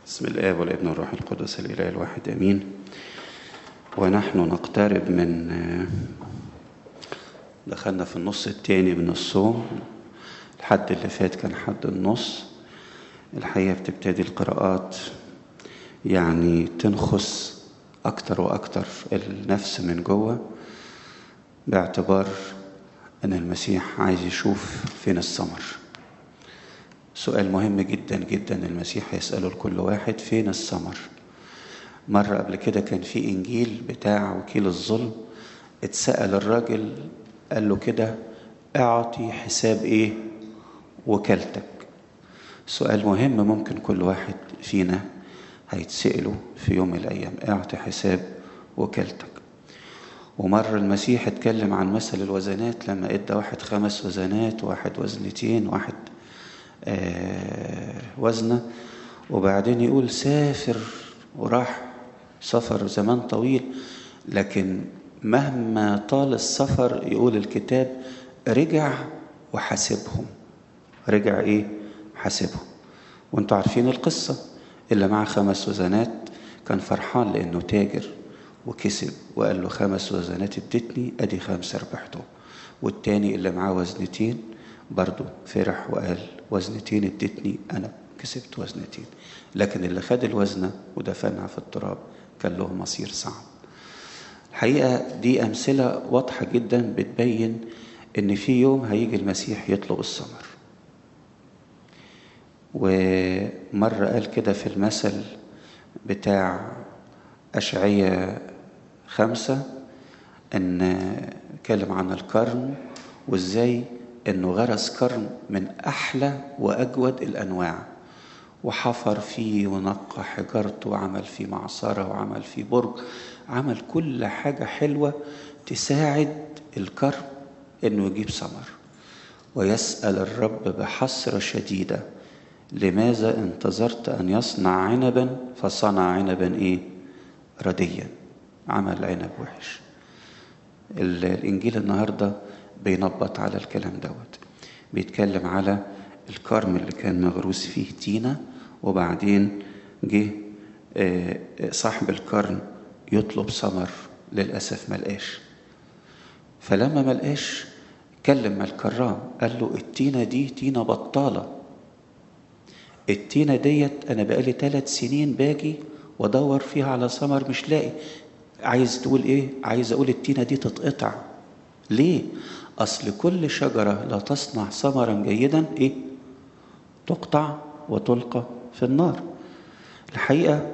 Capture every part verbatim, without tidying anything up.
بسم الآب والابن والروح القدس الإله الواحد آمين. ونحن نقترب من دخلنا في النص الثاني من الصوم. الحد اللي فات كان حد النص. الحقيقة بتبتدي القراءات يعني تنخس أكتر وأكتر النفس من جوه، باعتبار أن المسيح عايز يشوف فين الثمر. سؤال مهم جدا جدا المسيح يسأله لكل واحد: فين الثمر؟ مرة قبل كده كان في إنجيل بتاع وكيل الظلم، اتسأل الراجل قال له كده: اعطي حساب ايه وكالتك. سؤال مهم ممكن كل واحد فينا هيتسأله في يوم من الأيام: اعطي حساب وكالتك. ومرة المسيح اتكلم عن مثل الوزنات لما ادى واحد خمس وزنات، واحد وزنتين، واحد آه وزنة، وبعدين يقول سافر، وراح سفر زمان طويل، لكن مهما طال السفر يقول الكتاب رجع وحاسبهم. رجع ايه؟ حاسبهم. وانتوا عارفين القصة، اللي معه خمس وزنات كان فرحان لانه تاجر وكسب، وقال له خمس وزنات ادتني ادي خمسة ربحته. والتاني اللي معاه وزنتين برضو فرح وقال وزنتين ادتني انا كسبت وزنتين. لكن اللي خد الوزنة ودفنها في التراب كان له مصير صعب. الحقيقة دي أمثلة واضحة جدا بتبين إن في يوم هيجي المسيح يطلب الثمر. ومرة قال كده في المثل بتاع أشعية خمسة، إن كلم عن الكرم وإزاي إنه غرس كرم من أحلى وأجود الأنواع، وحفر فيه ونقى حجرته وعمل فيه معصرة وعمل فيه برج، عمل كل حاجة حلوة تساعد الكرم إنه يجيب ثمر. ويسأل الرب بحسرة شديدة: لماذا انتظرت أن يصنع عنبا فصنع عنبا إيه؟ رديا. عمل عنب وحش. الإنجيل النهاردة بينبط على الكلام دوت، بيتكلم على الكرم اللي كان مغروس فيه تينة، وبعدين جه صاحب الكرم يطلب ثمر، للأسف ملقاش. فلما ملقاش كلم مع الكرام قال له: التينة دي تينة بطالة، التينة ديت أنا بقالي ثلاث سنين باجي ودور فيها على ثمر مش لاقي. عايز تقول إيه؟ عايز أقول التينة دي تتقطع. ليه؟ أصل كل شجرة لا تصنع ثمرا جيدا إيه؟ تقطع وتلقى في النار. الحقيقة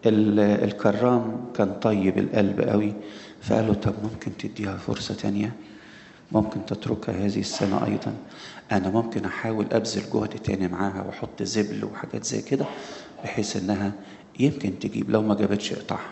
الكرام كان طيب القلب قوي، فقال له: طب ممكن تديها فرصة تانية؟ ممكن تتركها هذه السنة أيضا؟ أنا ممكن أحاول أبذل جهد تاني معاها وأحط زبل وحاجات زي كده بحيث أنها يمكن تجيب، لو ما جابتش اقطعها.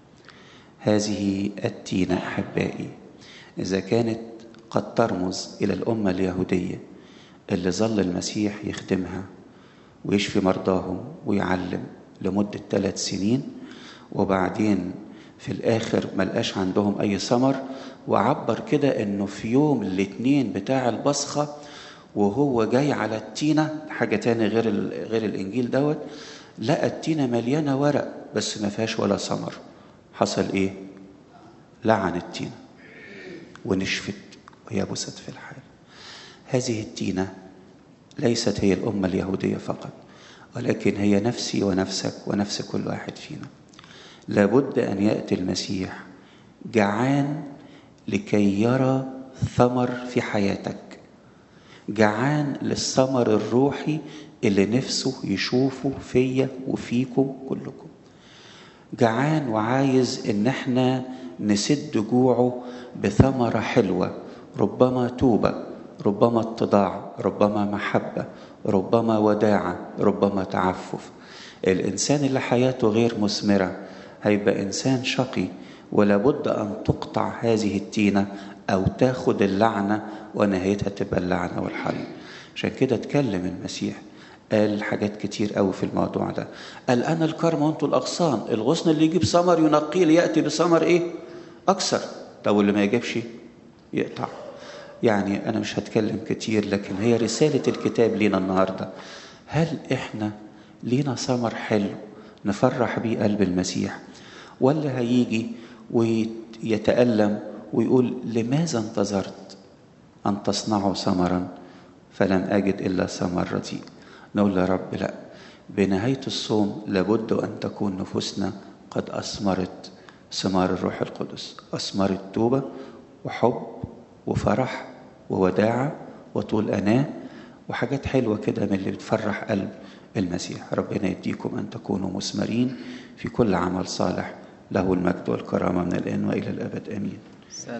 هذه التينة أحبائي إذا كانت قد ترمز إلى الأمة اليهودية اللي ظل المسيح يخدمها ويشفي مرضاهم ويعلم لمدة ثلاث سنين، وبعدين في الآخر ملقاش عندهم أي ثمر، وعبر كده إنه في يوم الاثنين بتاع البصخة وهو جاي على التينة، حاجة تاني غير غير الإنجيل دوت، لقى التينة مليانة ورق بس ما فيهاش ولا ثمر. حصل إيه؟ لعن التينة ونشفت ويبست في الحال. هذه التينة ليست هي الأمة اليهودية فقط، ولكن هي نفسي ونفسك ونفس كل واحد فينا. لابد أن يأتي المسيح جعان لكي يرى ثمر في حياتك، جعان للثمر الروحي اللي نفسه يشوفه فيا وفيكم كلكم. جعان وعايز إن احنا نسد جوعه بثمرة حلوة، ربما توبة، ربما اتضاع، ربما محبة، ربما وداعة، ربما تعفف. الإنسان اللي حياته غير مثمرة هيبقى إنسان شقي، ولابد أن تقطع هذه التينة أو تاخد اللعنة ونهايتها تبقى اللعنة والحل. عشان كده اتكلم المسيح، قال حاجات كتير قوي في الموضوع ده. قال أنا الكرم وأنتوا الأغصان، الغصن اللي يجيب ثمر ينقيه ليأتي بثمر إيه؟ أكثر. طب واللي ما يجيبش يقطع. يعني أنا مش هتكلم كتير، لكن هي رسالة الكتاب لينا النهاردة. هل إحنا لينا ثمر حلو نفرح بيه قلب المسيح، ولا هيجي ويتألم ويقول لماذا انتظرت أن تصنعوا ثمرا فلم أجد إلا ثمر رديء؟ نقول يا رب لا، بنهاية الصوم لابد أن تكون نفوسنا قد أثمرت ثمار الروح القدس، أثمرت توبة وحب وفرح ووداعة وطول أناة وحاجات حلوة كده من اللي بتفرح قلب المسيح. ربنا يديكم أن تكونوا مثمرين في كل عمل صالح، له المجد والكرامة من الآن وإلى الأبد آمين.